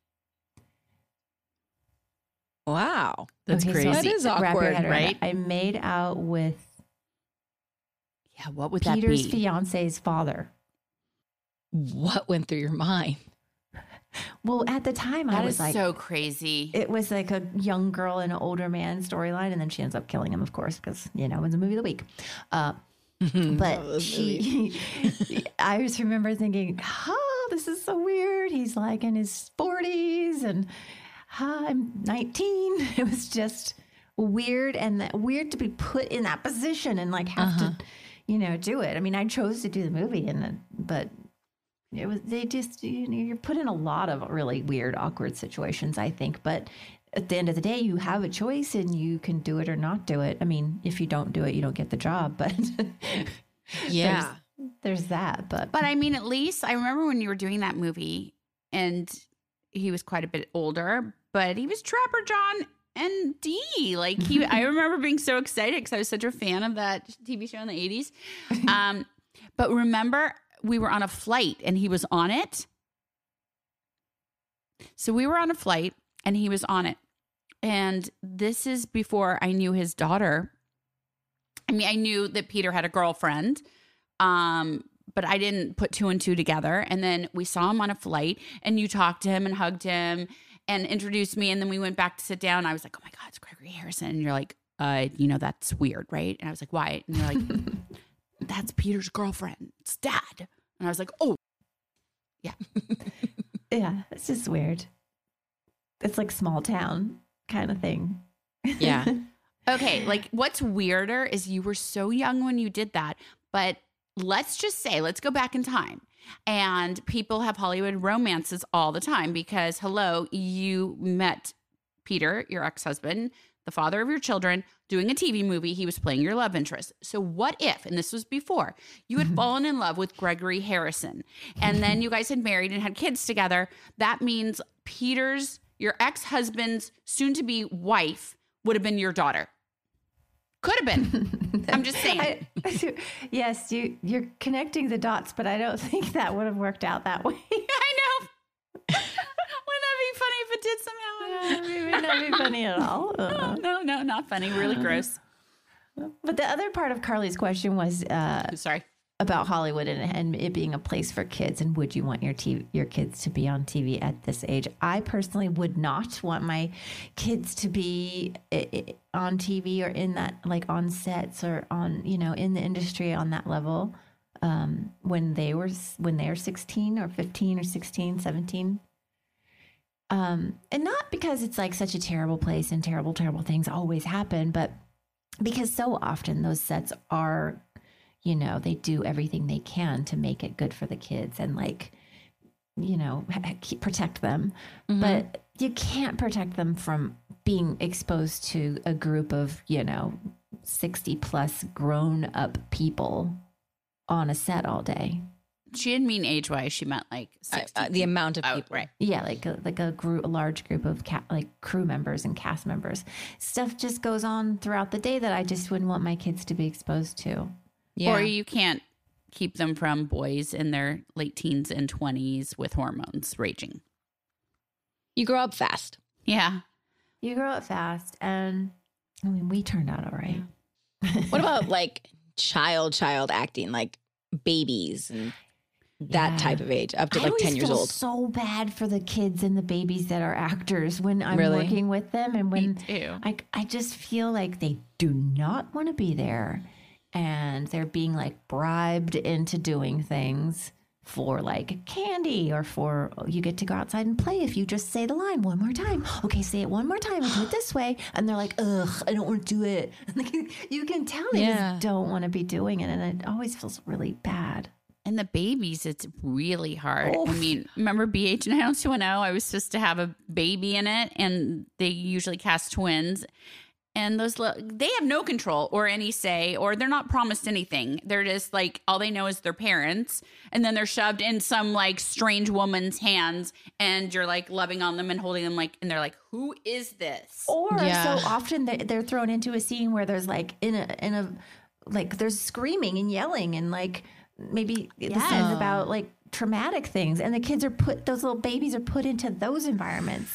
Wow. That's Okay, so crazy. That is wrap your awkward, head around right? it. I made out with Yeah, what would Peter's that be? fiance's father. What went through your mind? Well, at the time, I That was is like, so crazy. it was like a young girl and an older man storyline, and then she ends up killing him, of course, because you know it's a movie of the week. Uh, but she, I just remember thinking, "Oh, this is so weird." He's like in his forties, and huh, I'm nineteen. It was just weird, and that weird to be put in that position and like have Uh-huh. to, you know, do it. I mean, I chose to do the movie, and then- but. It was they just you know, you're put in a lot of really weird, awkward situations, I think. But at the end of the day, you have a choice, and you can do it or not do it. I mean, if you don't do it, you don't get the job. But Yeah. there's, there's that. But But I mean, at least I remember when you were doing that movie, and he was quite a bit older, but he was Trapper John and Dee. Like he, I remember being so excited because I was such a fan of that T V show in the eighties. Um, but remember, we were on a flight and he was on it. So we were on a flight and he was on it. And this is before I knew his daughter. I mean, I knew that Peter had a girlfriend, um, but I didn't put two and two together. And then we saw him on a flight, and you talked to him and hugged him and introduced me. And then we went back to sit down. I was like, oh my God, it's Gregory Harrison. And you're like, uh, you know, that's weird, right? And I was like, why? And you're like, that's Peter's girlfriend. It's Dad. And I was like, oh, yeah. yeah, it's just weird. It's like small town kind of thing. Yeah. Okay, like what's weirder is you were so young when you did that, but let's just say, let's go back in time. And people have Hollywood romances all the time because, hello, you met Peter, your ex-husband, the father of your children, doing a T V movie. He was playing your love interest. So what if, and this was before, you had fallen in love with Gregory Harrison, and then you guys had married and had kids together? That means Peter's, your ex-husband's soon-to-be wife would have been your daughter. Could have been. I'm just saying. I, yes, you you're connecting the dots, but I don't think that would have worked out that way. I know. Wouldn't that be funny if it did somehow? It would not be funny at all. Uh, No, no, not funny. Really gross. but the other part of Carly's question was uh, Sorry. about Hollywood and, and it being a place for kids, and would you want your t- your kids to be on T V at this age? I personally would not want my kids to be I- I- on T V or in that, like on sets or on, you know, in the industry on that level um, when they were when they are sixteen or fifteen or sixteen, seventeen. Um, and not because it's like such a terrible place and terrible, terrible things always happen, but because so often those sets are, you know, they do everything they can to make it good for the kids and like, you know, ha- keep, protect them. Mm-hmm. But you can't protect them from being exposed to a group of, you know, sixty plus grown up people on a set all day. She didn't mean age-wise. She meant like Uh, sixty. uh, the amount of Oh, people. right. Yeah, like a, like a group, a large group of ca- like crew members and cast members. Stuff just goes on throughout the day that I just wouldn't want my kids to be exposed to. Yeah. Or you can't keep them from boys in their late teens and twenties with hormones raging. You grow up fast. Yeah. You grow up fast, and I mean, we turned out all right. What about like child, child acting, like babies and that Yeah. type of age, up to I like always ten years feel old? so bad for the kids and the babies that are actors when I'm Really? working with them, and when too. I I just feel like they do not want to be there, and they're being like bribed into doing things for like candy or for oh, you get to go outside and play if you just say the line one more time. Okay, say it one more time and do it this way, and they're like, ugh, I don't want to do it. Like, you can tell they Yeah. just don't want to be doing it, and it always feels really bad. And the babies, it's really hard. I Oof. mean, remember B H nine oh two one oh? I was supposed to have a baby in it, and they usually cast twins. And those, li- they have no control or any say, or they're not promised anything. They're just like, all they know is their parents. And then they're shoved in some like strange woman's hands. And you're like loving on them and holding them like, and they're like, who is this? Or Yeah. so often they- they're thrown into a scene where there's like in a in a like there's screaming and yelling and like maybe the Yeah. scenes about like traumatic things, and the kids are put those little babies are put into those environments.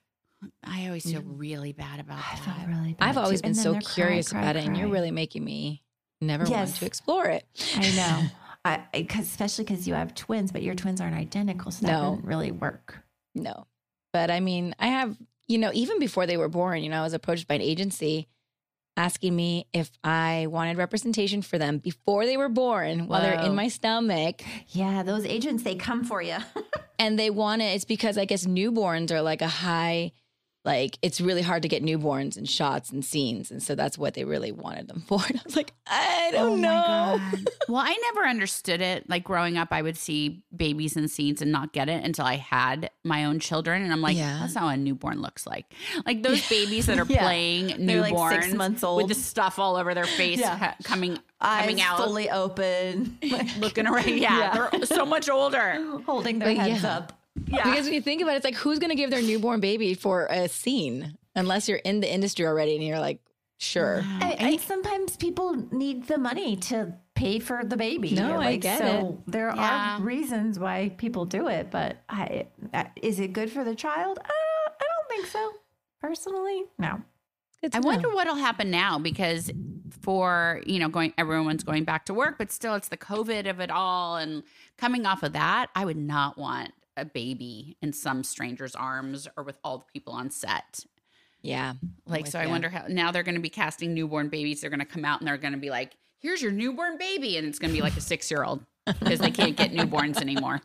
I always feel really bad about I that. felt really bad I've always too. been And then so they're cry, curious cry, about it, and you're cry. really making me never want Yes. to explore it. I know. I, I cause especially because you have twins, but your twins aren't identical, so that No. wouldn't really work. No. But I mean, I have, you know, even before they were born, you know, I was approached by an agency asking me if I wanted representation for them before they were born while they're Whoa. in my stomach. Yeah, those agents, they come for you. And they want it, it's because I guess newborns are like a high, like it's really hard to get newborns and shots and scenes. And so that's what they really wanted them for. And I was like, I don't Oh my know. God. Well, I never understood it. Like growing up, I would see babies and scenes and not get it until I had my own children. And I'm like, Yeah. that's not what a newborn looks like. Like those babies that are Yeah. playing They're like newborns six months old. with the stuff all over their face Yeah. ha- coming coming Eyes out, fully open, looking around. Yeah, Yeah. they're so much older. holding their But heads yeah. up. Yeah. Because when you think about it, it's like, who's going to give their newborn baby for a scene? Unless you're in the industry already and you're like, sure. I, I, sometimes people need the money to pay for the baby. No, I get so there Yeah. are reasons why people do it, but I, uh, is it good for the child? Uh, I don't think so. Personally, no. Good to I know. wonder what'll happen now because for, you know, going everyone's going back to work, but still it's the COVID of it all. And coming off of that, I would not want a baby in some stranger's arms or with all the people on set. Yeah. Like, with so I ya. wonder how now they're going to be casting newborn babies. They're going to come out and they're going to be like, here's your newborn baby. And it's going to be like a six year old because they can't get newborns anymore.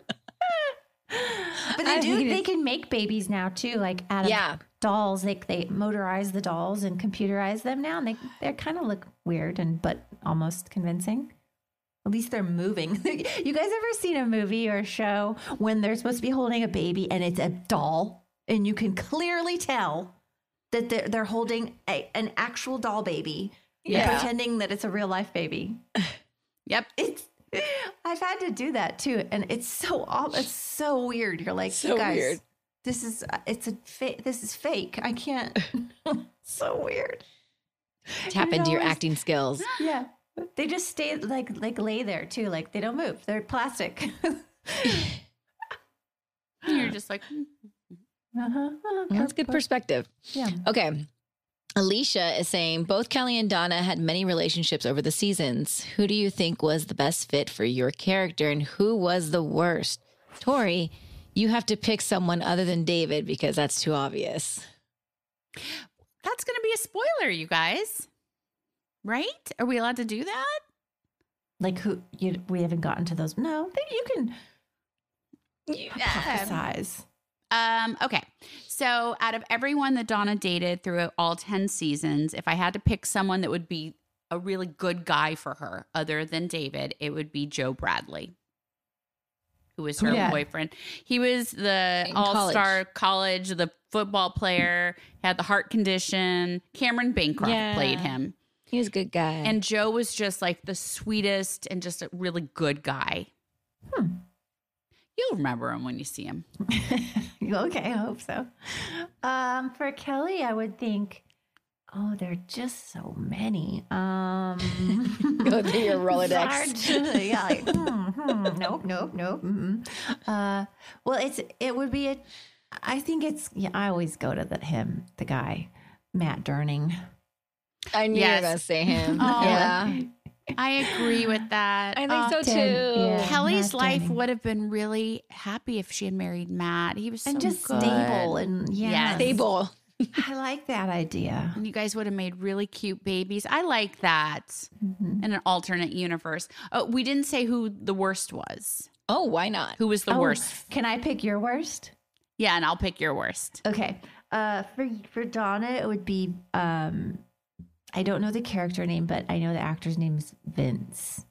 But they I do. think They it's- can make babies now too, like out of Yeah. dolls. They they motorize the dolls and computerize them now, and they they kind of look weird and but almost convincing. At least they're moving. You guys ever seen a movie or a show when they're supposed to be holding a baby and it's a doll, and you can clearly tell that they're they're holding a, an actual doll baby, and Yeah. pretending that it's a real life baby. Yep. It's I've had to do that too, and it's so aw- it's so weird. You're like, So guys, weird. this is uh, it's a fa- this is fake. I can't. So weird. Tap And it into your always- acting skills. Yeah, they just stay like like lay there too. Like they don't move. They're plastic. And you're just like, hmm. uh-huh. That's good perspective. Yeah. Okay. Alicia is saying both Kelly and Donna had many relationships over the seasons. Who do you think was the best fit for your character and who was the worst? Tori, you have to pick someone other than David because that's too obvious. that's going to be a spoiler, you guys. Right? Are we allowed to do that? Like who? You, we haven't gotten to those. No, they, you can prophesize. Um, okay. So out of everyone that Donna dated through all ten seasons, if I had to pick someone that would be a really good guy for her other than David, it would be Joe Bradley, who was her Yeah. boyfriend. He was the In all-star college, the football player, had the heart condition. Cameron Bancroft Yeah. played him. He was a good guy. And Joe was just like the sweetest and just a really good guy. Hmm. You'll remember him when you see him. Okay, I hope so. Um, for Kelly, I would think, oh, there are just so many. Um, Go through your it's Rolodex. hard to- yeah, like, hmm, hmm, nope, nope, nope. mm-mm. Uh, well, it's it would be a. I think it's. Yeah, I always go to the him, the guy, Matt Durning. I knew you Yes. were going to say him. Oh. Yeah. I agree with that. I think Uh, so too. Tim, yeah. Kelly's Matt life Durning. would have been really happy if she had married Matt. He was so And just good. stable and yeah, Yes. Stable. I like that idea. And you guys would have made really cute babies. I like that Mhm. in an alternate universe. Oh, we didn't say who the worst was. Oh, why not? Who was the Oh, worst? Can I pick your worst? Yeah, and I'll pick your worst. Okay. Uh, for for Donna, it would be um, I don't know the character name, but I know the actor's name is Vince.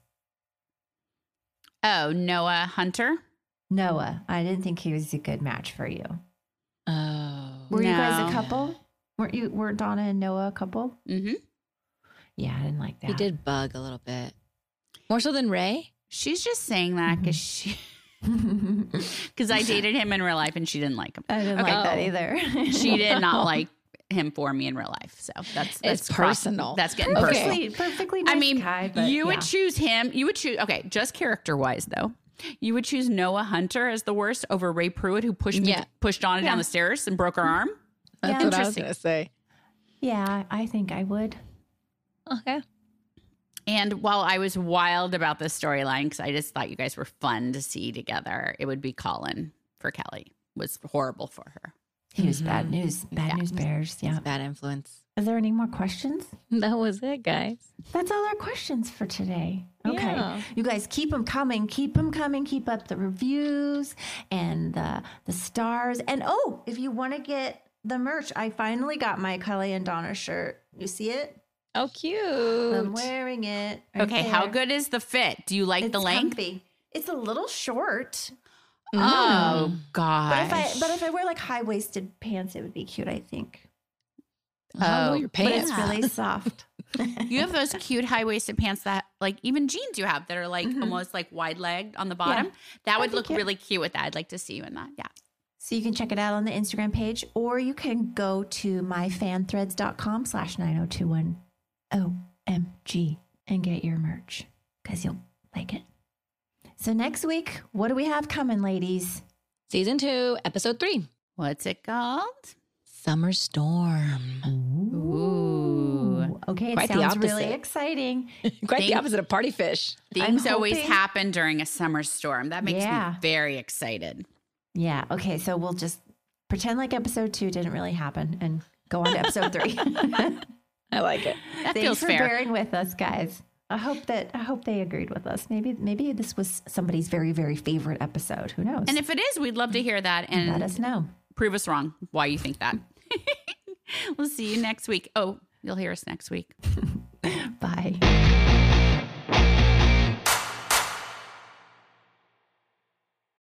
Oh, Noah Hunter. Noah. I didn't think he was a good match for you. Oh. Were you guys No. a couple? Weren't you? Were Donna and Noah a couple? Mm-hmm. Yeah, I didn't like that. He did bug a little bit. More so than Ray? She's just saying that because she, because I dated him in real life and she didn't like him. I didn't Okay. like that either. She did not like him for me in real life. So that's, that's It's personal. That's getting personal. Perfectly, perfectly nice I mean, guy, but you would yeah. choose him. You would choose, okay, just character wise though. You would choose Noah Hunter as the worst over Ray Pruitt, who pushed me, Yeah. pushed Donna down the stairs and broke her arm. That's Yeah. what I was Interesting. going to say. Yeah, I think I would. Okay. And while I was wild about this storyline, because I just thought you guys were fun to see together, it would be Colin for Kelly. Was horrible for her. He was bad news. Bad Yeah. news bears. Yeah. Bad influence. Is there any more questions? That was it, guys. That's all our questions for today. Okay. Yeah. You guys keep them coming. Keep them coming. Keep up the reviews and the, the stars. And oh, if you want to get the merch, I finally got my Kelly and Donna shirt. You see it? Oh, cute. I'm wearing it. right Okay, how there. good is the fit? Do you like It's the length? comfy. It's a little short. Oh But gosh! if I but if I wear like high waisted pants, it would be cute, I think. Oh, Oh, your But pants. it's really soft. you have those cute high waisted pants that, like, even jeans you have that are like almost like wide legged on the bottom. That would That'd be look cute. really cute with that. I'd like to see you in that. Yeah. So you can check it out on the Instagram page, or you can go to myfanthreads.com slash 9021 O M G and get your merch because you'll like it. So next week, what do we have coming, ladies? Season two, episode three. What's it called? Summer Storm. Ooh. Okay, it Quite the sounds really opposite. exciting. Quite Think- the opposite of party fish. Things I'm always hoping- happen during a summer storm. That makes Yeah. me very excited. Yeah, okay, so we'll just pretend like episode two didn't really happen and go on to episode three. I like it. That Thanks feels for fair. bearing with us, guys. I hope that I hope they agreed with us. Maybe maybe this was somebody's very very favorite episode. Who knows? And if it is, we'd love to hear that let and us know. prove us wrong why you think that. We'll see you next week. Oh, you'll hear us next week.